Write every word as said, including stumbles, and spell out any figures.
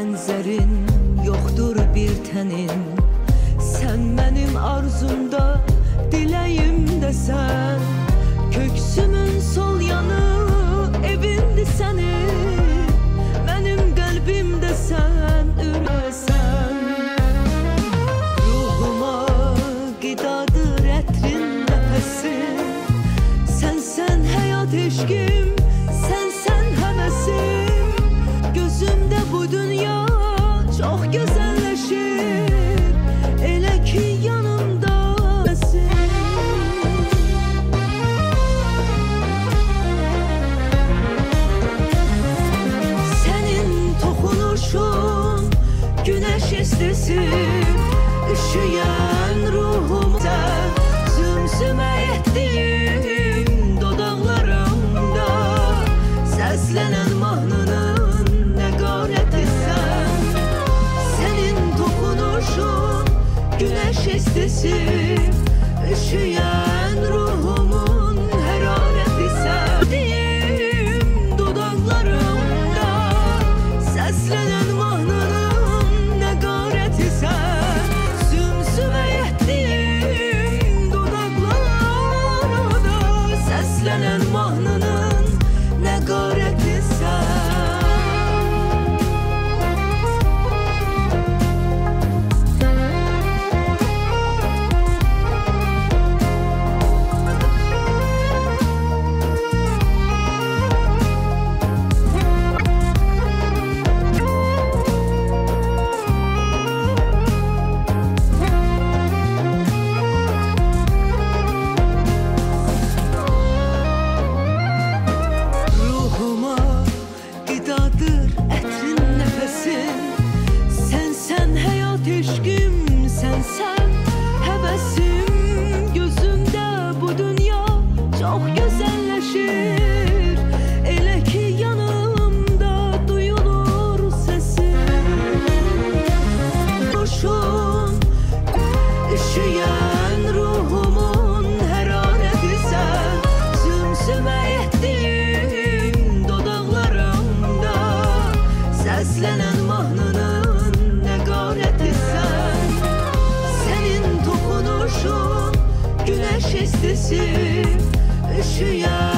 benzerin yoktur bir tenin. Sen benim arzumda, dileğimde sen. Köksümün sol yanı evindi senin. Benim kalbimde sen üresen. Ruhuma gidadır etrin nefesin. Sen sen hayat eşkim, sen sen hevesim. Gözümde bu dünya çok güzelleşir. Ele ki yanımdasın. Senin dokunuşun güneş istesin. Üşüyen ruhumda zümzüme ettiğim dodaklarımda seslenen mahnının ne gareti sen. Senin dokunuşun güneş istesin. Üşüyen ruhumun herareti sen. Sevdiğim dudaklarımda seslenen mahnının ne gareti sen. Zümzüme ettiğim dudaklarımda seslenen mahnının ne gareti sen. Etrin nefesin. Sen sen hayat eşkim, sen sen hevesim. Gözümde bu dünya çok güzelleşir. Ele ki yanımda duyulur sesin. Koşun üşüyen ruhumun herareti sen. Zümzüme ettiğim dodaklarımda seslenen mahnının ne gareti sen. Senin dokunuşun güneş istesin. Üşüyen